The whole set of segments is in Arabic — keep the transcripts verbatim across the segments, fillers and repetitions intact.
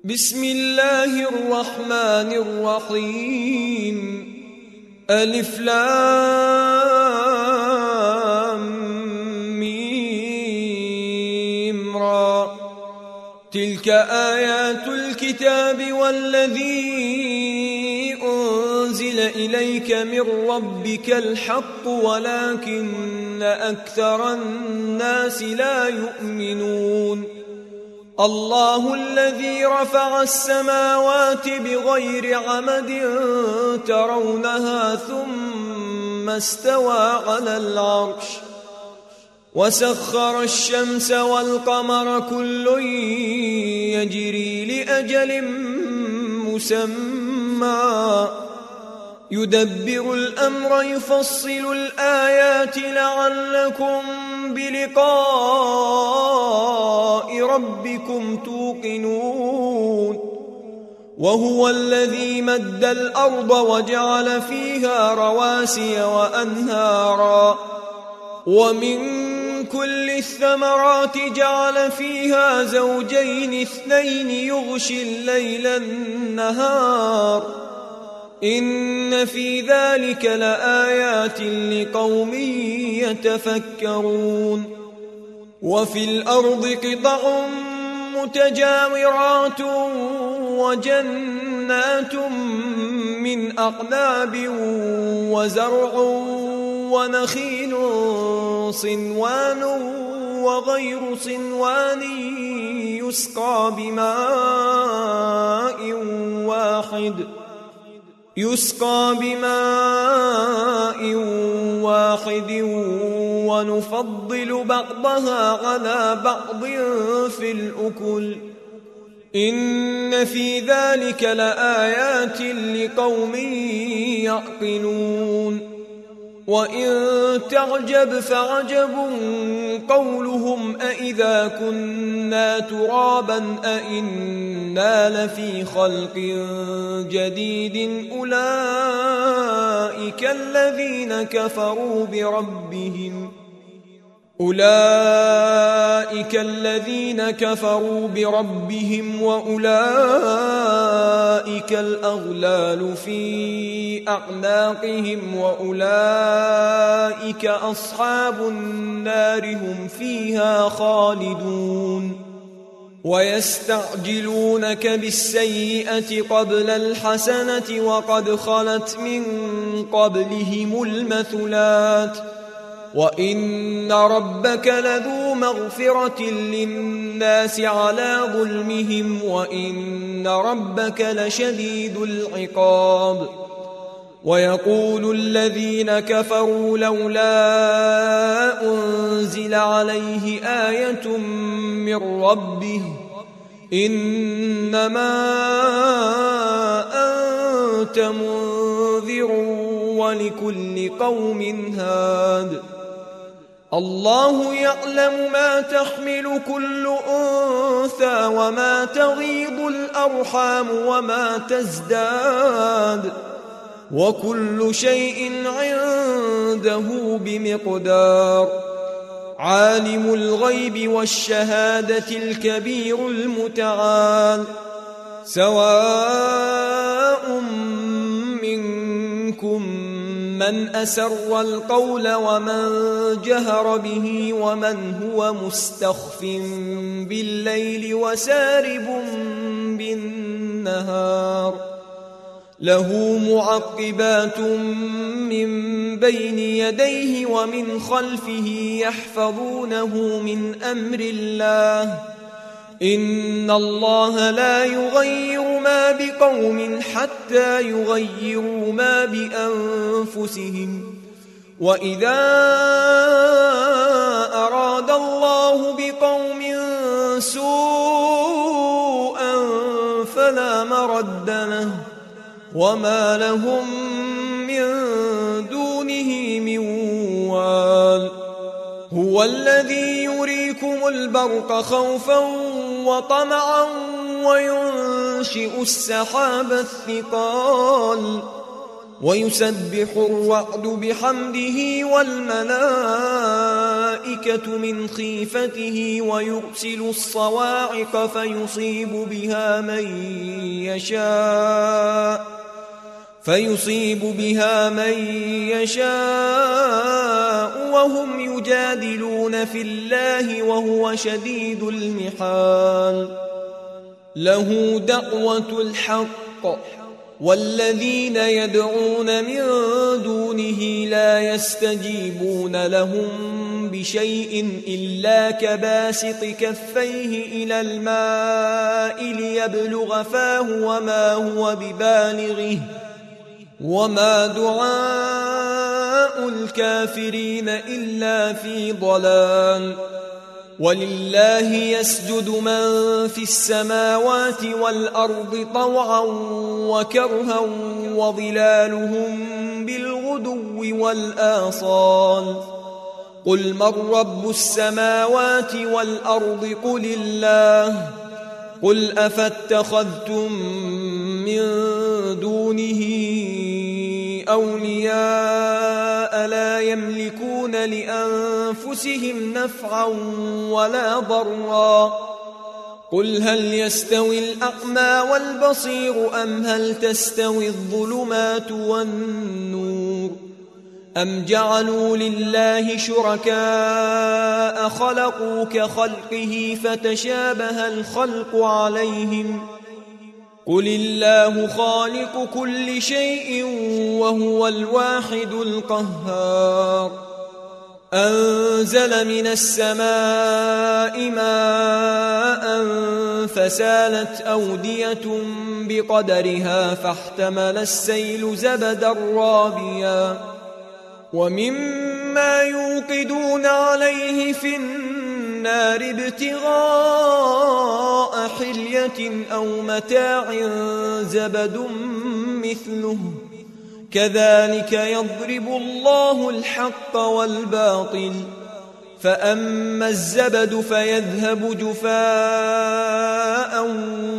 بسم الله الرحمن الرحيم. ألف لام ميم را. تلك آيات الكتاب والذي أنزل إليك من ربك الحق ولكن أكثر الناس لا يؤمنون. الله الذي رفع السماوات بغير عمد ترونها ثم استوى على العرش وسخر الشمس والقمر كل يجري لأجل مسمى يدبر الأمر يفصل الآيات لعلكم بلقاء ربكم توقنون. وهو الذي مد الأرض وجعل فيها رواسي وأنهارا ومن كل الثمرات جعل فيها زوجين اثنين يغشي الليل النهار إن في ذلك لآيات لقوم يتفكرون. وفي الأرض قطع متجاورات وجنات من أعناب وزرع ونخيل صنوان وغير صنوان يسقى بماء واحد يسقى بماء واحد ونفضل بعضها على بعض في الأكل إن في ذلك لآيات لقوم يعقلون. وإن تعجب فعجب قولهم أإذا كنا ترابا أإنا لفي خلق جديد أولئك الذين كفروا بربهم أولئك الذين كفروا بربهم وأولئك الأغلال في أعناقهم وأولئك أصحاب النار هم فيها خالدون. ويستعجلونك بالسيئة قبل الحسنة وقد خلت من قبلهم المثلات وإن ربك لذو مغفرة للناس على ظلمهم وإن ربك لشديد العقاب. ويقول الذين كفروا لولا أنزل عليه آية من ربه إنما أنت منذر ولكل قوم هاد. الله يعلم ما تحمل كل أنثى وما تغيض الأرحام وما تزداد وكل شيء عنده بمقدار. عالم الغيب والشهادة الكبير المتعال. سواء منكم من أسر القول ومن جهر به ومن هو مستخف بالليل وسارب بالنهار له معقبات من بين يديه ومن خلفه يحفظونه من أمر الله إن الله لا يغير ما بقوم حتى يغيروا ما بأنفسهم وإذا أراد الله بقوم سوءا فلا مرد له وما لهم من دونه من وال. هو الذي يريكم البرق خوفا وطمعا وينشئ السحاب الثقال ويسبح الرعد بحمده والملائكة من خيفته ويرسل الصواعق فيصيب بها من يشاء فيصيب بها من يشاء وهم يجادلون في الله وهو شديد المحال. له دعوة الحق والذين يدعون من دونه لا يستجيبون لهم بشيء إلا كباسط كفيه إلى الماء ليبلغ فاه وما هو ببالغه وما دعاء الكافرين إلا في ضلال. ولله يسجد من في السماوات والأرض طوعا وكرها وظلالهم بالغدو والآصال. قل من رب السماوات والأرض قل الله. قل أفاتخذتم من دونه أولياء لا يملكون لأنفسهم نفعا ولا ضرا. قل هل يستوي الأعمى والبصير أم هل تستوي الظلمات والنور أم جعلوا لله شركاء خلقوا كخلقه فتشابه الخلق عليهم. قل الله خالق كل شيء وهو الواحد القهار. أنزل من السماء ماء فسالت أودية بقدرها فاحتمل السيل زبدا رابيا ومما يوقدون عليه في النار ابتغاء حلية أو متاع زبد مثله كذلك يضرب الله الحق والباطل. فأما الزبد فيذهب جفاء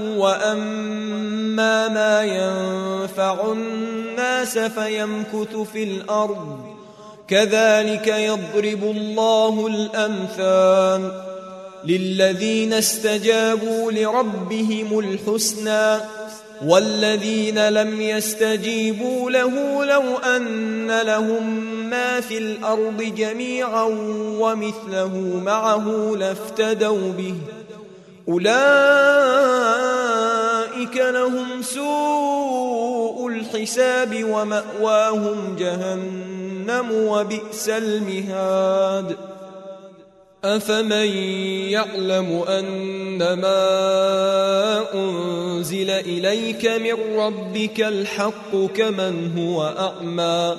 وأما ما ينفع الناس فيمكث في الأرض كذلك يضرب الله الأمثال. للذين استجابوا لربهم الحسنى والذين لم يستجيبوا له لو أن لهم ما في الأرض جميعا ومثله معه لافتدوا به أولئك لهم سوء الحساب ومأواهم جهنم وبئس المهاد. أفمن يعلم أنما أنزل إليك من ربك الحق كمن هو أعمى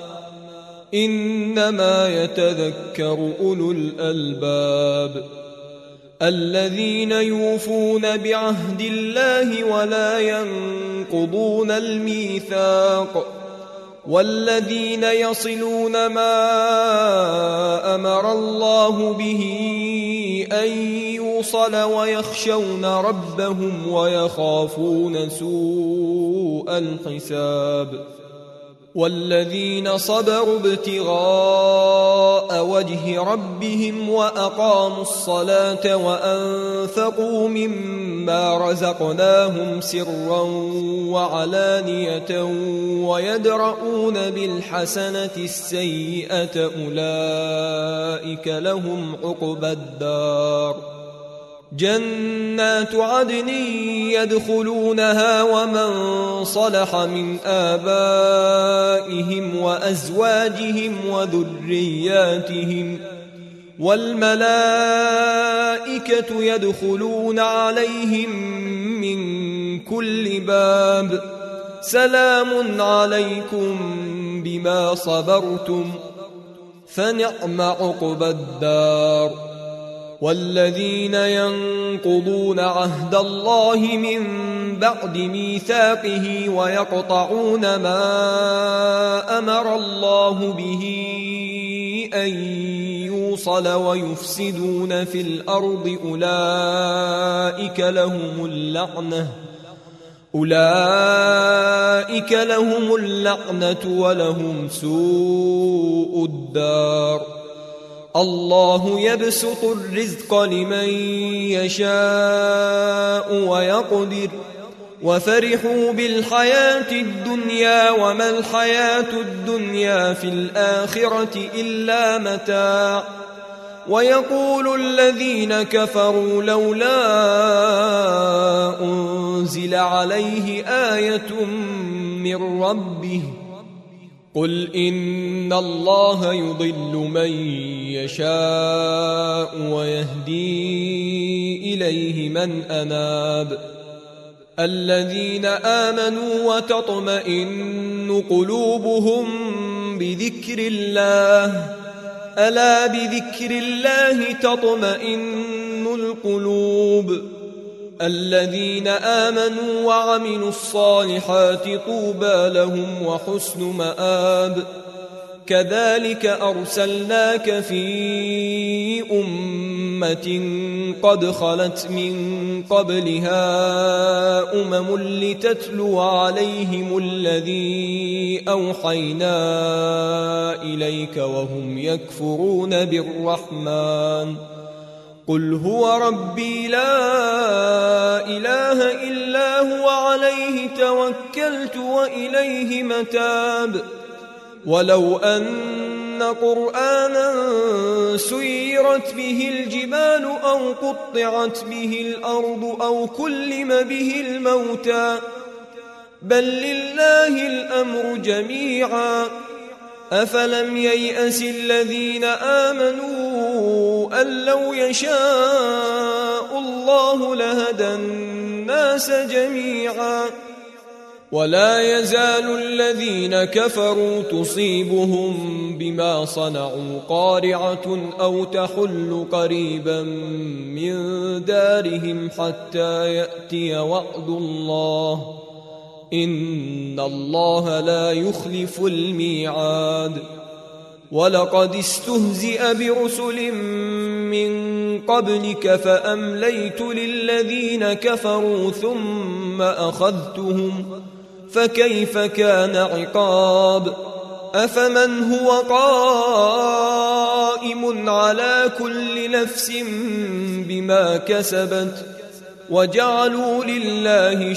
إنما يتذكر أولو الألباب الذين يوفون بعهد الله ولا ينقضون الميثاق والذين يصلون ما أمر الله به أن يوصل ويخشون ربهم ويخافون سوء الحساب والذين صبروا ابتغاء وجه ربهم وأقاموا الصلاة وأنفقوا مما رزقناهم سرا وعلانية ويدرؤون بالحسنة السيئة أولئك لهم عقبى الدار جنات عدن يدخلونها ومن صلح من آبائهم وأزواجهم وذرياتهم والملائكة يدخلون عليهم من كل باب سلام عليكم بما صبرتم فنعم عقبى الدار. والذين ينقضون عهد الله من بعد ميثاقه ويقطعون ما أمر الله به أن يوصل ويفسدون في الأرض أولئك لهم اللعنة أولئك لهم اللعنة ولهم سوء الدار. الله يبسط الرزق لمن يشاء ويقدر وفرحوا بالحياة الدنيا وما الحياة الدنيا في الآخرة إلا متاع. ويقول الذين كفروا لولا أنزل عليه آية من ربه قل إن الله يضل من يشاء ويهدي إليه من أناب. الذين آمنوا وتطمئن قلوبهم بذكر الله ألا بذكر الله تطمئن القلوب. الذين آمنوا وعملوا الصالحات طوبى لهم وحسن مآب. كذلك أرسلناك في أمة قد خلت من قبلها أمم لتتلو عليهم الذي أوحينا إليك وهم يكفرون بالرحمن قل هو ربي لا إله إلا هو عليه توكلت وإليه متاب. ولو أن قرآنا سيرت به الجبال أو قطعت به الأرض أو كلم به الموتى بل لله الأمر جميعا أفلم ييأس الذين آمنوا أن لو يشاء الله لهدى الناس جميعا. ولا يزال الذين كفروا تصيبهم بما صنعوا قارعة أو تحل قريبا من دارهم حتى يأتي وعد الله إن الله لا يخلف الميعاد. ولقد استهزئ برسل من قبلك فأمليت للذين كفروا ثم أخذتهم فكيف كان عقاب. أفمن هو قائم على كل نفس بما كسبت وجعلوا لله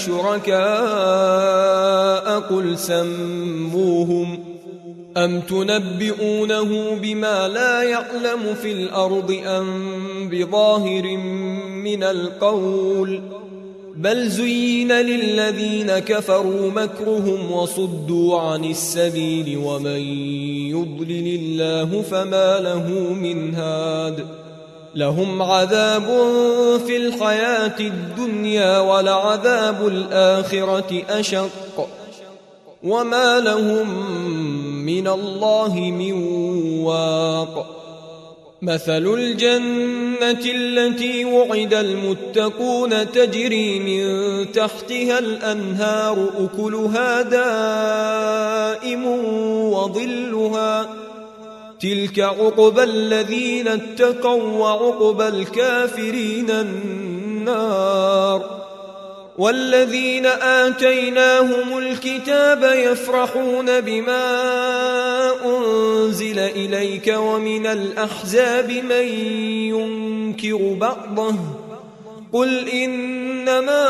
شركاء قل سموهم أم تنبئونه بما لا يعلم في الأرض أم بظاهر من القول بل زين للذين كفروا مكرهم وصدوا عن السبيل ومن يضلل الله فما له من هاد. لهم عذاب في الحياة الدنيا ولعذاب الآخرة أشق وما لهم من الله من واق. مثل الجنة التي وعد المتقون تجري من تحتها الأنهار أكلها دائم وظلها تلك عقبى الذين اتقوا وعقبى الكافرين النار. والذين آتيناهم الكتاب يفرحون بما أنزل إليك ومن الأحزاب من ينكر بعضه قل إنما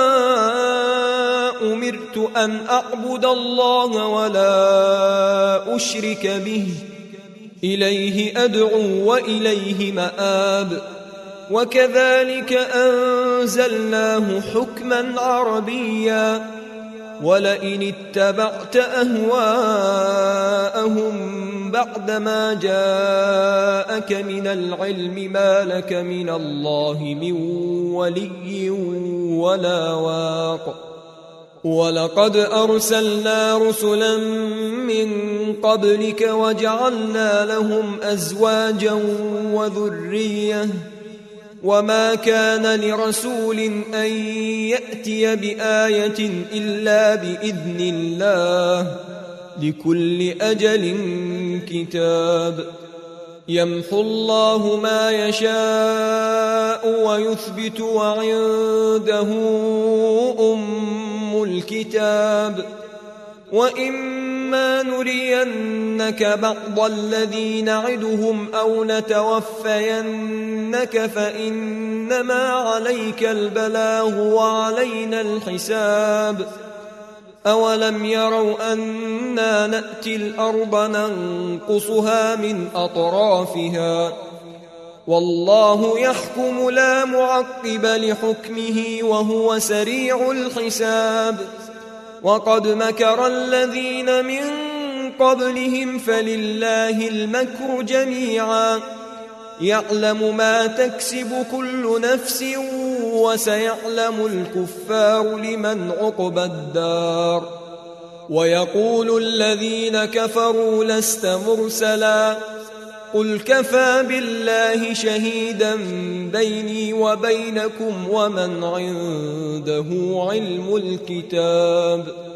أمرت أن أعبد الله ولا أشرك به إليه أدعو وإليه مآب. وكذلك أنزلناه حكما عربيا ولئن اتبعت أهواءهم بعدما جاءك من العلم ما لك من الله من ولي ولا واق. ولقد أرسلنا رسلا من قبلك وجعلنا لهم أزواجا وذرية وما كان لرسول أن يأتي بآية إلا بإذن الله لكل أجل كتاب. يمحو الله ما يشاء ويثبت وعنده أم الكتاب وإما نرينك بعض الذي نعدهم أو نتوفينك فإنما عليك البلاغ وعلينا الحساب أولم يروا أنا نأتي الأرض ننقصها من أطرافها والله يحكم لا معقب لحكمه وهو سريع الحساب وقد مكر الذين من قبلهم فلله المكر جميعا يعلم ما تكسب كل نفس وسيعلم الكفار لمن عقبى الدار ويقول الذين كفروا لست مرسلا قل كفى بالله شهيدا بيني وبينكم ومن عنده علم الكتاب